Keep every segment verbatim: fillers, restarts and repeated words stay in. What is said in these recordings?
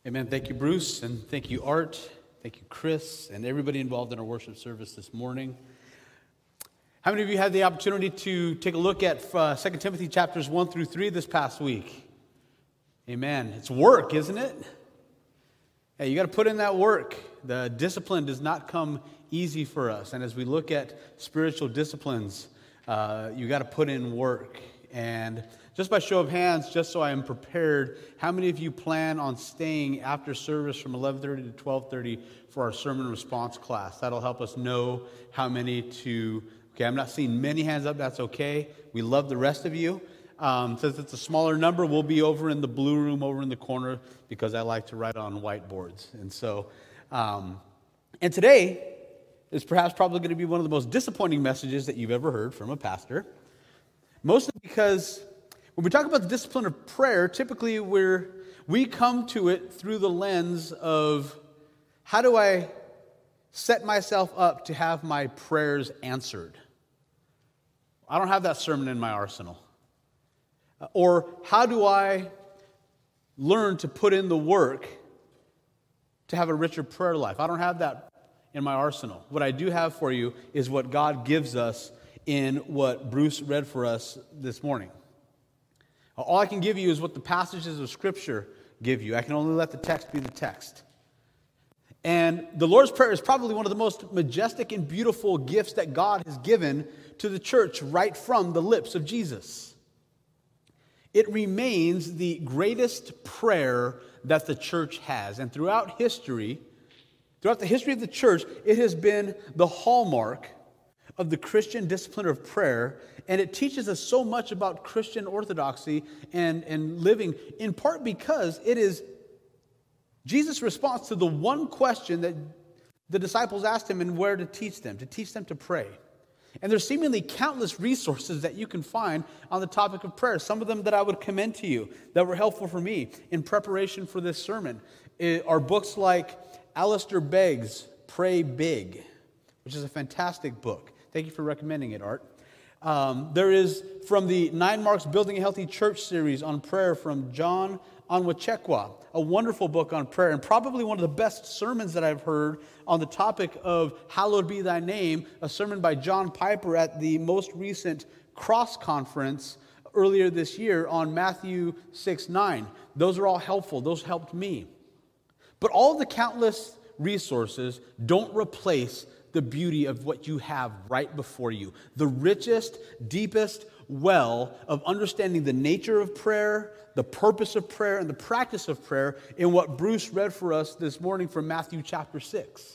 Amen. Thank you, Bruce, and thank you, Art. Thank you, Chris, and everybody involved in our worship service this morning. How many of you had the opportunity to take a look at uh, Second Timothy chapters one through three this past week? Amen. It's work, isn't it? Hey, you got to put in that work. The discipline does not come easy for us. And as we look at spiritual disciplines, uh, you got to put in work. And just by show of hands, just so I am prepared, how many of you plan on staying after service from eleven thirty to twelve thirty for our sermon response class? That'll help us know how many to... Okay, I'm not seeing many hands up. That's okay. We love the rest of you. Um, since it's a smaller number, we'll be over in the blue room over in the corner because I like to write on whiteboards. And so, um, and today is perhaps probably going to be one of the most disappointing messages that you've ever heard from a pastor. Mostly because when we talk about the discipline of prayer, typically we're, we come to it through the lens of how do I set myself up to have my prayers answered? I don't have that sermon in my arsenal. Or how do I learn to put in the work to have a richer prayer life? I don't have that in my arsenal. What I do have for you is what God gives us in what Bruce read for us this morning. All I can give you is what the passages of Scripture give you. I can only let the text be the text. And the Lord's Prayer is probably one of the most majestic and beautiful gifts that God has given to the church right from the lips of Jesus. It remains the greatest prayer that the church has. And throughout history, throughout the history of the church, it has been the hallmark of the Christian discipline of prayer. And it teaches us so much about Christian orthodoxy and, and living, in part because it is Jesus' response to the one question that the disciples asked him and where to teach them, to teach them to pray. And there's seemingly countless resources that you can find on the topic of prayer. Some of them that I would commend to you that were helpful for me in preparation for this sermon are books like Alistair Begg's Pray Big, which is a fantastic book. Thank you for recommending it, Art. Um, there is from the Nine Marks Building a Healthy Church series on prayer from John Onwuchekwa, a wonderful book on prayer, and probably one of the best sermons that I've heard on the topic of Hallowed Be Thy Name, a sermon by John Piper at the most recent Cross Conference earlier this year on Matthew six nine. Those are all helpful. Those helped me. But all of the countless resources don't replace the beauty of what you have right before you. The richest, deepest well of understanding the nature of prayer, the purpose of prayer, and the practice of prayer in what Bruce read for us this morning from Matthew chapter six.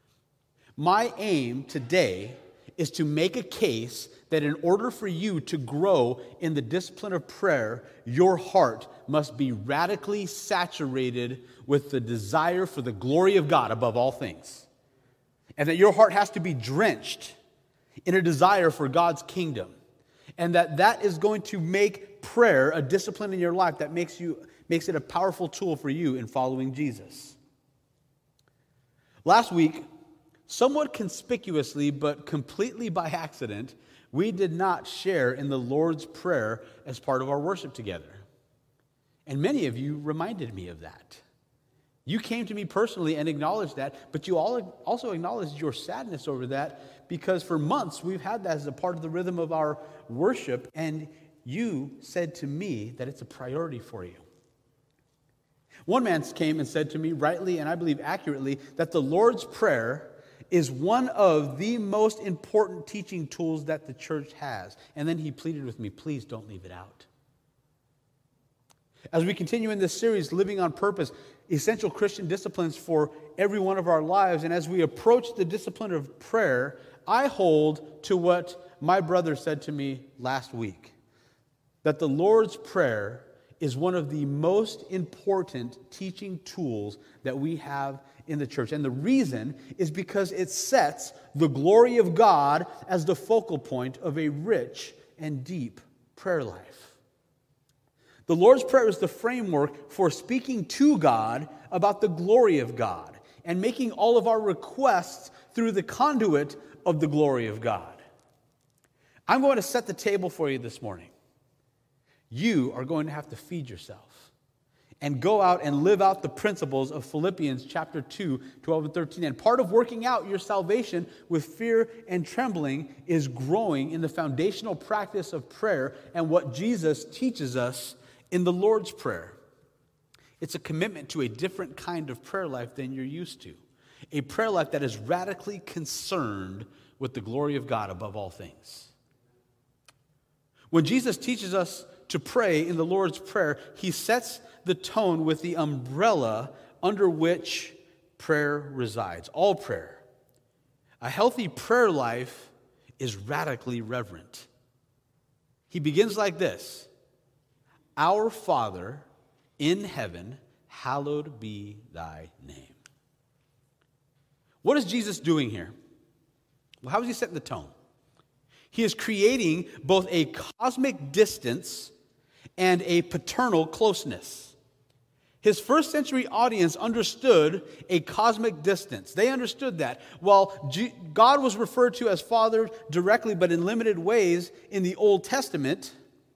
My aim today is to make a case that in order for you to grow in the discipline of prayer, your heart must be radically saturated with the desire for the glory of God above all things. And that your heart has to be drenched in a desire for God's kingdom. And that that is going to make prayer a discipline in your life that makes you makes it a powerful tool for you in following Jesus. Last week, somewhat conspicuously but completely by accident, we did not share in the Lord's Prayer as part of our worship together. And many of you reminded me of that. You came to me personally and acknowledged that, but you all also acknowledged your sadness over that because for months we've had that as a part of the rhythm of our worship, and you said to me that it's a priority for you. One man came and said to me rightly and I believe accurately that the Lord's Prayer is one of the most important teaching tools that the church has. And then he pleaded with me, please don't leave it out. As we continue in this series, Living on Purpose, essential Christian disciplines for every one of our lives, and as we approach the discipline of prayer, I hold to what my brother said to me last week, that the Lord's Prayer is one of the most important teaching tools that we have in the church. And the reason is because it sets the glory of God as the focal point of a rich and deep prayer life. The Lord's Prayer is the framework for speaking to God about the glory of God and making all of our requests through the conduit of the glory of God. I'm going to set the table for you this morning. You are going to have to feed yourself. and go out and live out the principles of Philippians chapter two, twelve and thirteen. And part of working out your salvation with fear and trembling is growing in the foundational practice of prayer and what Jesus teaches us in the Lord's Prayer. It's a commitment to a different kind of prayer life than you're used to. A prayer life that is radically concerned with the glory of God above all things. When Jesus teaches us to pray in the Lord's Prayer, he sets the tone with the umbrella under which prayer resides. All prayer. A healthy prayer life is radically reverent. He begins like this: Our Father in heaven, hallowed be thy name. What is Jesus doing here? Well, how is he setting the tone? He is creating both a cosmic distance and a paternal closeness. His first century audience understood a cosmic distance. They understood that. While G- God was referred to as Father directly, but in limited ways in the Old Testament,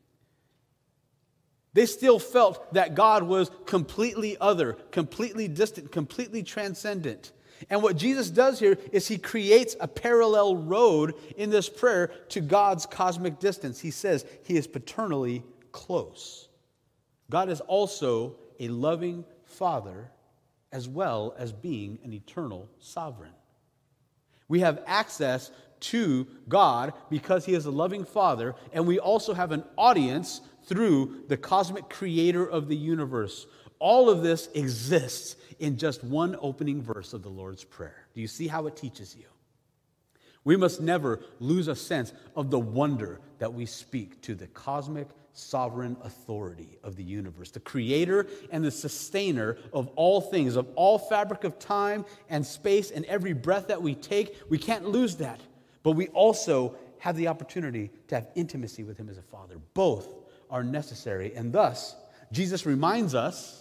they still felt that God was completely other, completely distant, completely transcendent. And what Jesus does here is he creates a parallel road in this prayer to God's cosmic distance. He says he is paternally close. God is also a loving Father as well as being an eternal sovereign. We have access to God because he is a loving Father, and we also have an audience through the cosmic creator of the universe. All of this exists in just one opening verse of the Lord's Prayer. Do you see how it teaches you? We must never lose a sense of the wonder that we speak to the cosmic sovereign authority of the universe, the creator and the sustainer of all things, of all fabric of time and space and every breath that we take. We can't lose that. But we also have the opportunity to have intimacy with him as a father. Both are necessary. And thus, Jesus reminds us,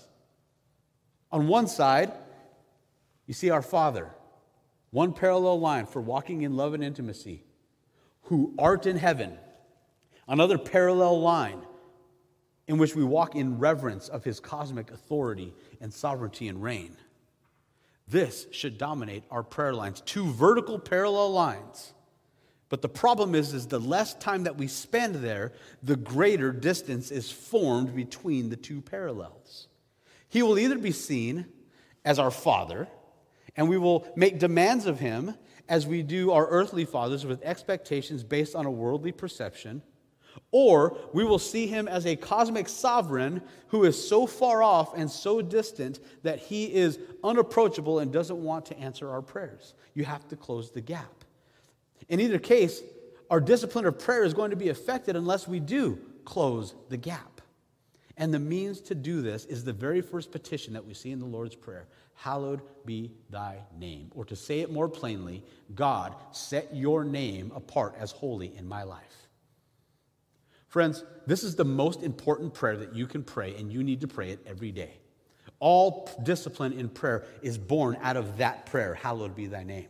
on one side, you see our Father, one parallel line for walking in love and intimacy, who art in heaven. Another parallel line in which we walk in reverence of his cosmic authority and sovereignty and reign. This should dominate our prayer lines. Two vertical parallel lines. But the problem is, is the less time that we spend there, the greater distance is formed between the two parallels. He will either be seen as our Father, and we will make demands of him as we do our earthly fathers with expectations based on a worldly perception, or we will see him as a cosmic sovereign who is so far off and so distant that he is unapproachable and doesn't want to answer our prayers. You have to close the gap. In either case, our discipline of prayer is going to be affected unless we do close the gap. And the means to do this is the very first petition that we see in the Lord's Prayer. Hallowed be thy name. Or to say it more plainly, God, set your name apart as holy in my life. Friends, this is the most important prayer that you can pray, and you need to pray it every day. All discipline in prayer is born out of that prayer, hallowed be thy name.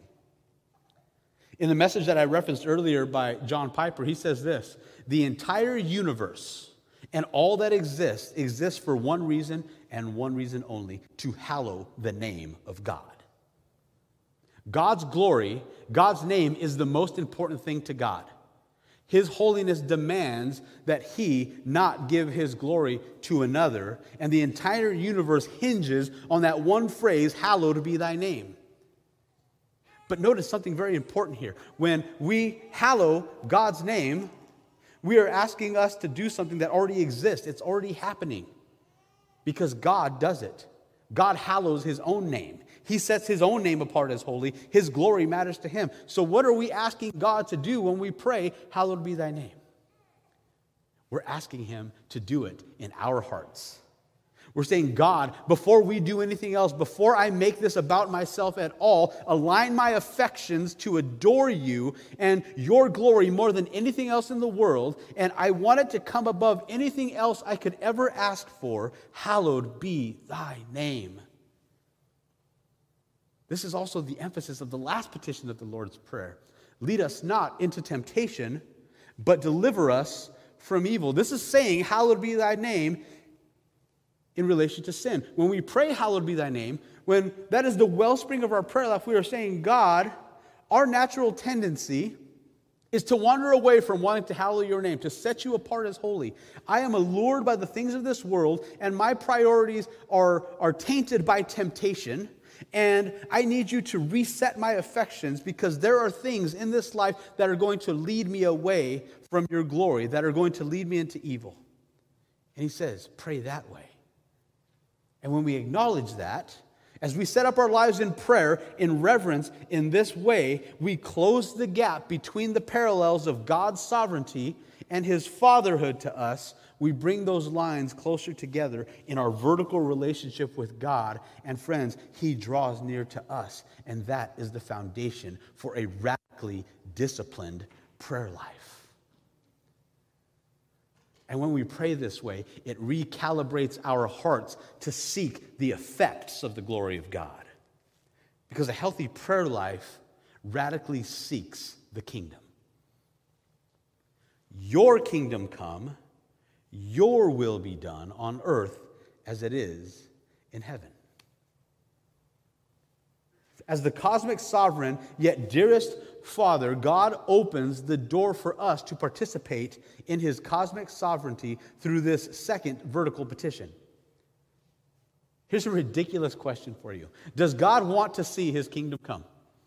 In the message that I referenced earlier by John Piper, he says this: the entire universe and all that exists exists for one reason and one reason only: to hallow the name of God. God's glory, God's name is the most important thing to God. His holiness demands that he not give his glory to another, and the entire universe hinges on that one phrase, hallowed be thy name. But notice something very important here. When we hallow God's name, we are asking us to do something that already exists. It's already happening because God does it. God hallows his own name. He sets his own name apart as holy. His glory matters to him. So what are we asking God to do when we pray, hallowed be thy name? We're asking him to do it in our hearts. We're saying, God, before we do anything else, before I make this about myself at all, align my affections to adore you and your glory more than anything else in the world, and I want it to come above anything else I could ever ask for. Hallowed be thy name. This is also the emphasis of the last petition of the Lord's Prayer. Lead us not into temptation, but deliver us from evil. This is saying, hallowed be thy name, in relation to sin. When we pray, hallowed be thy name, when that is the wellspring of our prayer life, we are saying, God, our natural tendency is to wander away from wanting to hallow your name, to set you apart as holy. I am allured by the things of this world, and my priorities are, are tainted by temptation, and I need you to reset my affections because there are things in this life that are going to lead me away from your glory, that are going to lead me into evil. And he says, pray that way. And when we acknowledge that, as we set up our lives in prayer, in reverence, in this way, we close the gap between the parallels of God's sovereignty and his fatherhood to us. We bring those lines closer together in our vertical relationship with God. And friends, he draws near to us. And that is the foundation for a radically disciplined prayer life. And when we pray this way, it recalibrates our hearts to seek the effects of the glory of God. Because a healthy prayer life radically seeks the kingdom. Your kingdom come, your will be done on earth as it is in heaven. As the cosmic sovereign, yet dearest Father, God opens the door for us to participate in his cosmic sovereignty through this second vertical petition. Here's a ridiculous question for you. Does God want to see his kingdom come?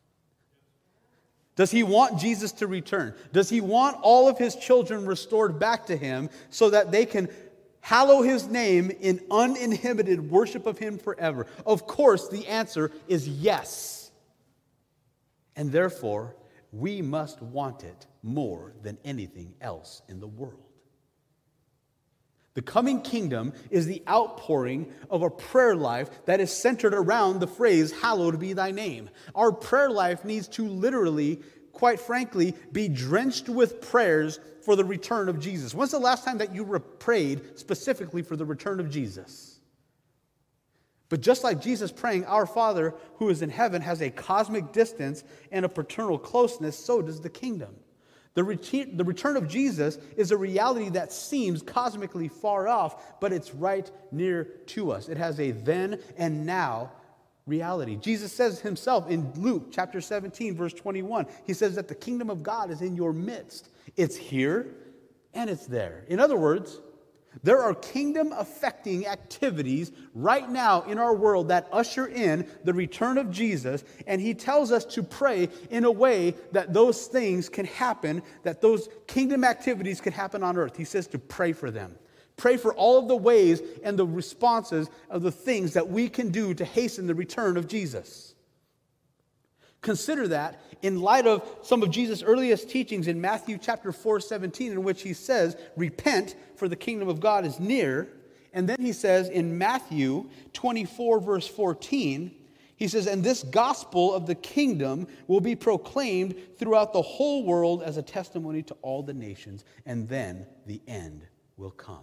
Does he want Jesus to return? Does he want all of his children restored back to him so that they can hallow his name in uninhibited worship of him forever? Of course, the answer is yes. And therefore, we must want it more than anything else in the world. The coming kingdom is the outpouring of a prayer life that is centered around the phrase, hallowed be thy name. Our prayer life needs to literally, quite frankly, be drenched with prayers for the return of Jesus. When's the last time that you prayed specifically for the return of Jesus? But just like Jesus praying, our Father who is in heaven has a cosmic distance and a paternal closeness, so does the kingdom. The return, the return of Jesus is a reality that seems cosmically far off, but it's right near to us. It has a then and now reality. Jesus says himself in Luke chapter seventeen, verse twenty-one, he says that the kingdom of God is in your midst. It's here and it's there. In other words, there are kingdom-affecting activities right now in our world that usher in the return of Jesus, and he tells us to pray in a way that those things can happen, that those kingdom activities can happen on earth. He says to pray for them. Pray for all of the ways and the responses of the things that we can do to hasten the return of Jesus. Consider that in light of some of Jesus' earliest teachings in Matthew chapter four, seventeen, in which he says, repent, for the kingdom of God is near. And then he says in Matthew twenty-four, verse fourteen, he says, and this gospel of the kingdom will be proclaimed throughout the whole world as a testimony to all the nations, and then the end will come.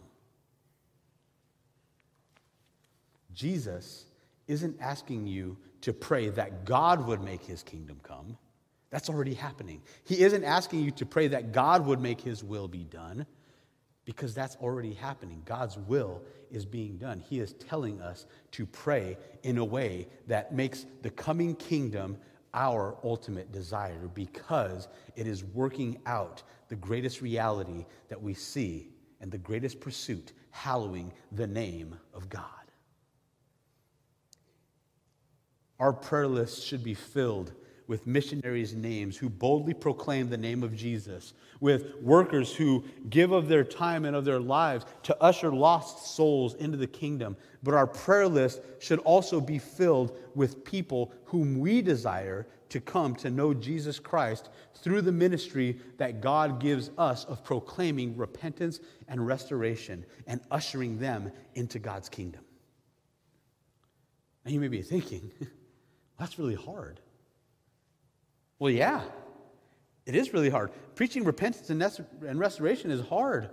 Jesus isn't asking you to pray that God would make his kingdom come. That's already happening. He isn't asking you to pray that God would make his will be done, because that's already happening. God's will is being done. He is telling us to pray in a way that makes the coming kingdom our ultimate desire, because it is working out the greatest reality that we see and the greatest pursuit, hallowing the name of God. Our prayer list should be filled with missionaries' names who boldly proclaim the name of Jesus, with workers who give of their time and of their lives to usher lost souls into the kingdom. But our prayer list should also be filled with people whom we desire to come to know Jesus Christ through the ministry that God gives us of proclaiming repentance and restoration and ushering them into God's kingdom. And you may be thinking, that's really hard. Well, yeah, it is really hard. Preaching repentance and restoration is hard.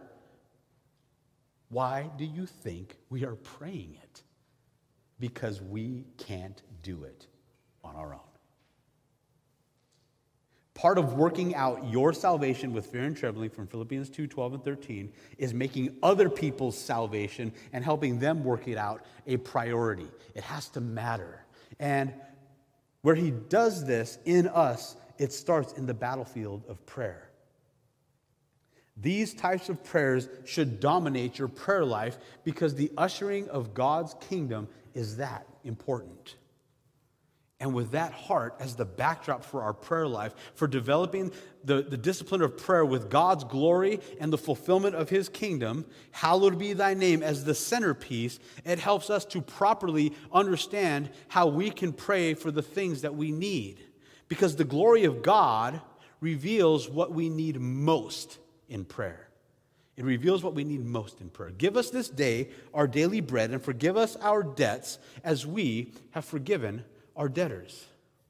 Why do you think we are praying it? Because we can't do it on our own. Part of working out your salvation with fear and trembling from Philippians two, twelve, and thirteen is making other people's salvation and helping them work it out a priority. It has to matter. And where he does this in us, it starts in the battlefield of prayer. These types of prayers should dominate your prayer life because the ushering of God's kingdom is that important. And with that heart as the backdrop for our prayer life, for developing the, the discipline of prayer with God's glory and the fulfillment of his kingdom, hallowed be thy name as the centerpiece, it helps us to properly understand how we can pray for the things that we need. Because the glory of God reveals what we need most in prayer. It reveals what we need most in prayer. Give us this day our daily bread, and forgive us our debts as we have forgiven our debtors.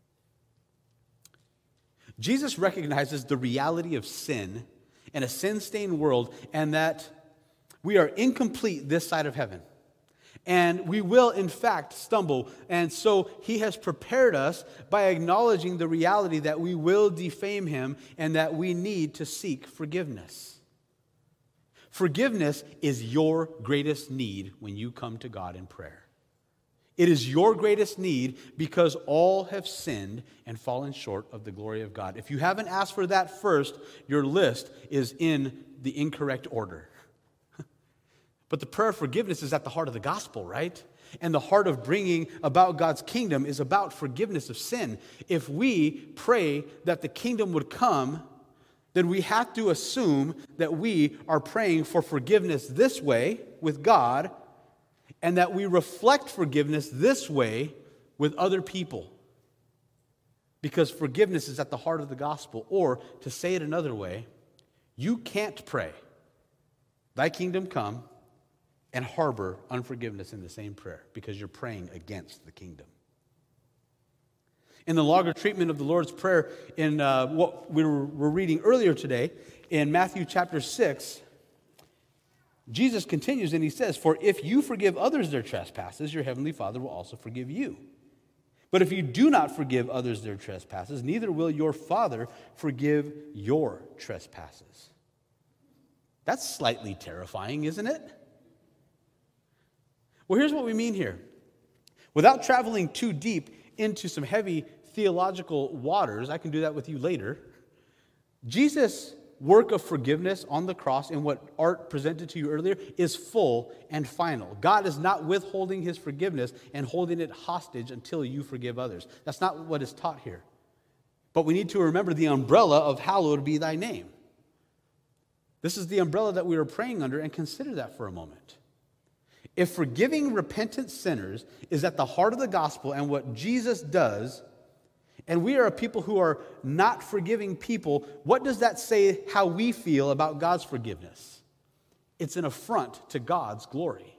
Jesus recognizes the reality of sin in a sin-stained world and that we are incomplete this side of heaven. And we will, in fact, stumble. And so he has prepared us by acknowledging the reality that we will defame him and that we need to seek forgiveness. Forgiveness is your greatest need when you come to God in prayer. It is your greatest need because all have sinned and fallen short of the glory of God. If you haven't asked for that first, your list is in the incorrect order. But the prayer of forgiveness is at the heart of the gospel, right? And the heart of bringing about God's kingdom is about forgiveness of sin. If we pray that the kingdom would come, then we have to assume that we are praying for forgiveness this way with God, and that we reflect forgiveness this way with other people. Because forgiveness is at the heart of the gospel. Or, to say it another way, you can't pray, thy kingdom come, and harbor unforgiveness in the same prayer, because you're praying against the kingdom. In the longer treatment of the Lord's Prayer, in uh, what we were, were reading earlier today, in Matthew chapter six, Jesus continues and he says, "For if you forgive others their trespasses, your heavenly Father will also forgive you. But if you do not forgive others their trespasses, neither will your Father forgive your trespasses." That's slightly terrifying, isn't it? Well, here's what we mean here. Without traveling too deep into some heavy theological waters, I can do that with you later, Jesus' work of forgiveness on the cross and what Art presented to you earlier is full and final. God is not withholding his forgiveness and holding it hostage until you forgive others. That's not what is taught here. But we need to remember the umbrella of hallowed be thy name. This is the umbrella that we are praying under, and consider that for a moment. If forgiving repentant sinners is at the heart of the gospel and what Jesus does, and we are a people who are not forgiving people, what does that say how we feel about God's forgiveness? It's an affront to God's glory.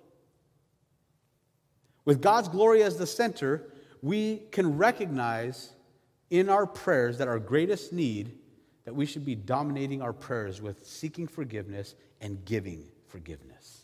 With God's glory as the center, we can recognize in our prayers that our greatest need, that we should be dominating our prayers with seeking forgiveness and giving forgiveness.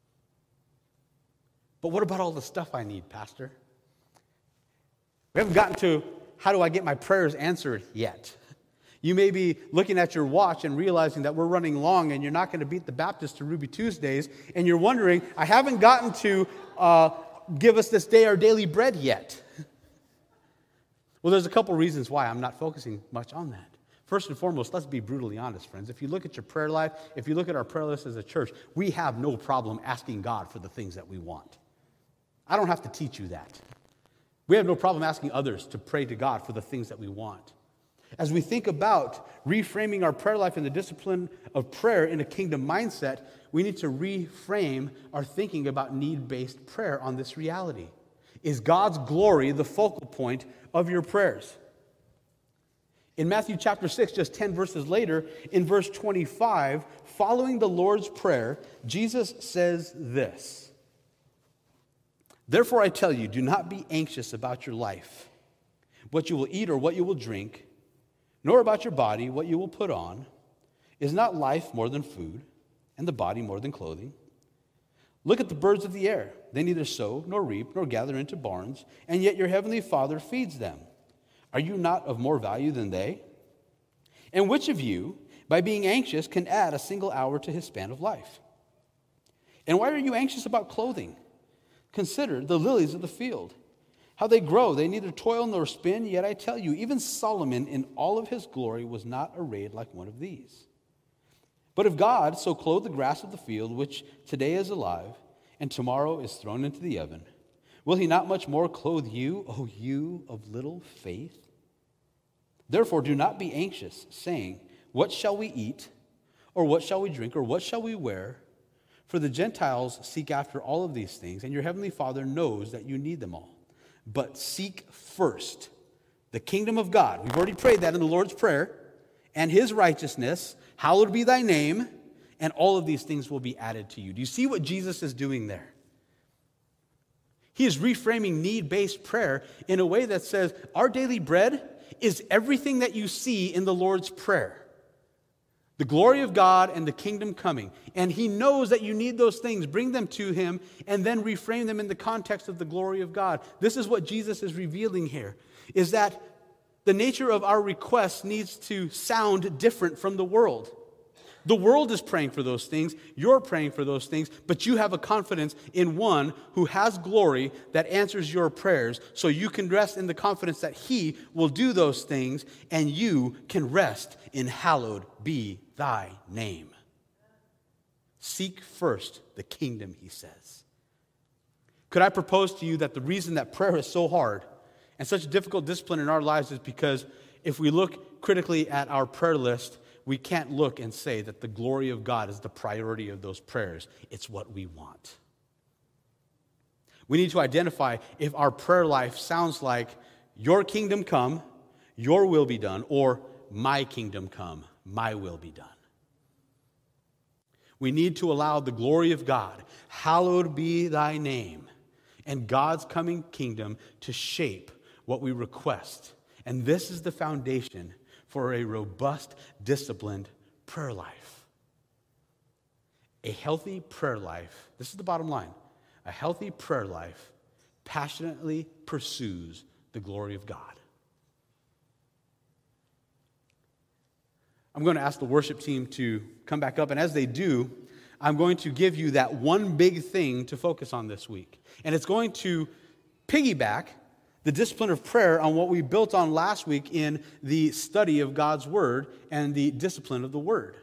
But what about all the stuff I need, Pastor? We haven't gotten to how do I get my prayers answered yet. You may be looking at your watch and realizing that we're running long and you're not going to beat the Baptist to Ruby Tuesdays, and you're wondering, I haven't gotten to uh, give us this day our daily bread yet. Well, there's a couple reasons why I'm not focusing much on that. First and foremost, let's be brutally honest, friends. If you look at your prayer life, if you look at our prayer list as a church, we have no problem asking God for the things that we want. I don't have to teach you that. We have no problem asking others to pray to God for the things that we want. As we think about reframing our prayer life in the discipline of prayer in a kingdom mindset, we need to reframe our thinking about need-based prayer on this reality. Is God's glory the focal point of your prayers? In Matthew chapter six, just ten verses later, in verse twenty-five, following the Lord's Prayer, Jesus says this: "Therefore I tell you, do not be anxious about your life, what you will eat or what you will drink, nor about your body, what you will put on. Is not life more than food, and the body more than clothing? Look at the birds of the air. They neither sow, nor reap, nor gather into barns, and yet your heavenly Father feeds them. Are you not of more value than they? And which of you, by being anxious, can add a single hour to his span of life? And why are you anxious about clothing? Consider the lilies of the field, how they grow. They neither toil nor spin, yet I tell you, even Solomon in all of his glory was not arrayed like one of these. But if God so clothed the grass of the field, which today is alive, and tomorrow is thrown into the oven, will he not much more clothe you, O you of little faith? Therefore do not be anxious, saying, what shall we eat, or what shall we drink, or what shall we wear? For the Gentiles seek after all of these things, and your heavenly Father knows that you need them all. But seek first the kingdom of God. We've already prayed that in the Lord's Prayer. And his righteousness, hallowed be thy name, and all of these things will be added to you. Do you see what Jesus is doing there? He is reframing need-based prayer in a way that says, our daily bread is everything that you see in the Lord's Prayer. The glory of God and the kingdom coming. And he knows that you need those things. Bring them to him and then reframe them in the context of the glory of God. This is what Jesus is revealing here, is that the nature of our requests needs to sound different from the world. The world is praying for those things. You're praying for those things. But you have a confidence in one who has glory that answers your prayers. So you can rest in the confidence that he will do those things. And you can rest in hallowed be thy name. Seek first the kingdom, he says. Could I propose to you that the reason that prayer is so hard and such a difficult discipline in our lives is because if we look critically at our prayer list, we can't look and say that the glory of God is the priority of those prayers. It's what we want. We need to identify if our prayer life sounds like your kingdom come, your will be done, or my kingdom come, my will be done. We need to allow the glory of God, hallowed be thy name, and God's coming kingdom to shape what we request. And this is the foundation for a robust, disciplined prayer life. A healthy prayer life, this is the bottom line, a healthy prayer life passionately pursues the glory of God. I'm going to ask the worship team to come back up, and as they do, I'm going to give you that one big thing to focus on this week. And it's going to piggyback the discipline of prayer on what we built on last week in the study of God's Word and the discipline of the Word.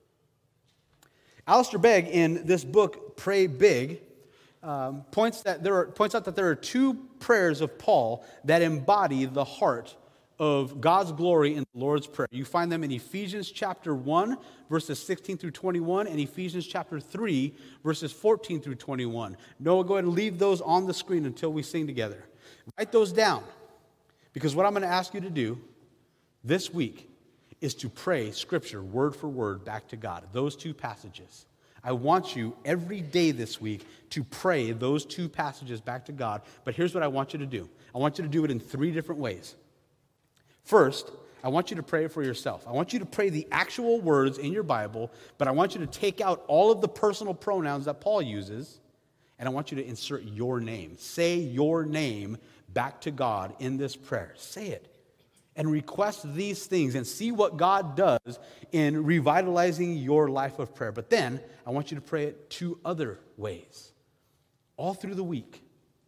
Alistair Begg, in this book, Pray Big, um, points, that there are, points out that there are two prayers of Paul that embody the heart of God's glory in the Lord's Prayer. You find them in Ephesians chapter one, verses sixteen through twenty-one, and Ephesians chapter three, verses fourteen through twenty-one. Noah, go ahead and leave those on the screen until we sing together. Write those down, because what I'm going to ask you to do this week is to pray Scripture word for word back to God, those two passages. I want you every day this week to pray those two passages back to God, but here's what I want you to do. I want you to do it in three different ways. First, I want you to pray it for yourself. I want you to pray the actual words in your Bible, but I want you to take out all of the personal pronouns that Paul uses, and I want you to insert your name. Say your name back to God in this prayer. Say it. And request these things and see what God does in revitalizing your life of prayer. But then, I want you to pray it two other ways. All through the week.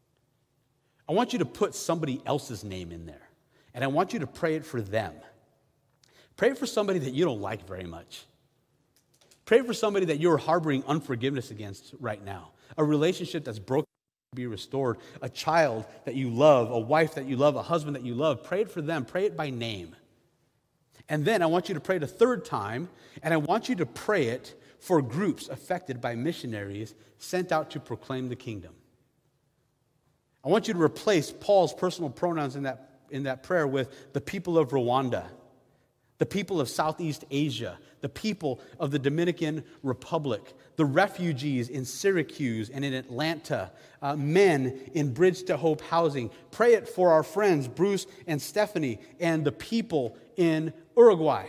I want you to put somebody else's name in there. And I want you to pray it for them. Pray for somebody that you don't like very much. Pray for somebody that you're harboring unforgiveness against right now. A relationship that's broken to be restored. A child that you love. A wife that you love. A husband that you love. Pray it for them. Pray it by name. And then I want you to pray it a third time. And I want you to pray it for groups affected by missionaries sent out to proclaim the kingdom. I want you to replace Paul's personal pronouns in that in that prayer with the people of Rwanda, the people of Southeast Asia, the people of the Dominican Republic, the refugees in Syracuse and in Atlanta, uh, men in Bridge to Hope housing. Pray it for our friends Bruce and Stephanie and the people in Uruguay.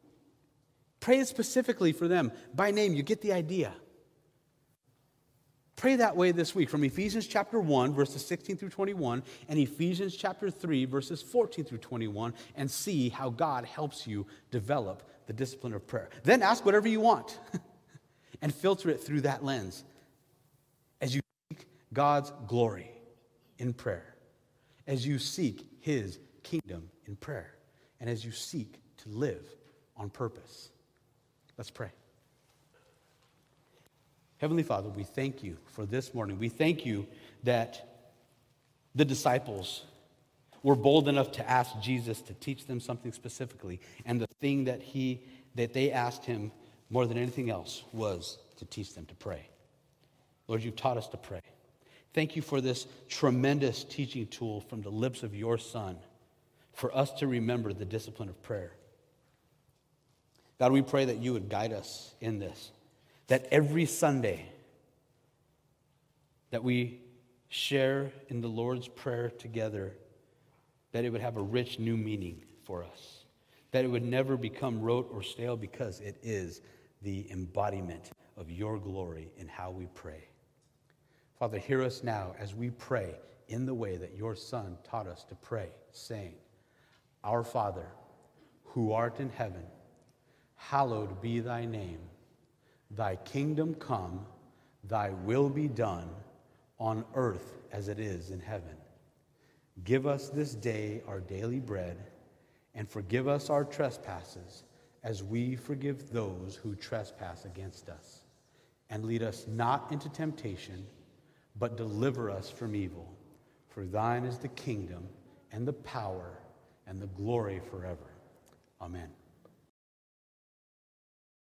Pray it specifically for them by name. You get the idea. Pray that way this week from Ephesians chapter one, verses sixteen through twenty-one, and Ephesians chapter three, verses fourteen through twenty-one, and see how God helps you develop the discipline of prayer. Then ask whatever you want and filter it through that lens as you seek God's glory in prayer, as you seek his kingdom in prayer, and as you seek to live on purpose. Let's pray. Heavenly Father, we thank you for this morning. We thank you that the disciples were bold enough to ask Jesus to teach them something specifically. And the thing that he that they asked him more than anything else was to teach them to pray. Lord, you've taught us to pray. Thank you for this tremendous teaching tool from the lips of your Son for us to remember the discipline of prayer. God, we pray that you would guide us in this. That every Sunday that we share in the Lord's Prayer together, that it would have a rich new meaning for us. That it would never become rote or stale because it is the embodiment of your glory in how we pray. Father, hear us now as we pray in the way that your Son taught us to pray, saying, Our Father, who art in heaven, hallowed be thy name. Thy kingdom come, thy will be done on earth as it is in heaven. Give us this day our daily bread, and forgive us our trespasses as we forgive those who trespass against us. And lead us not into temptation, but deliver us from evil. For thine is the kingdom and the power and the glory forever. Amen.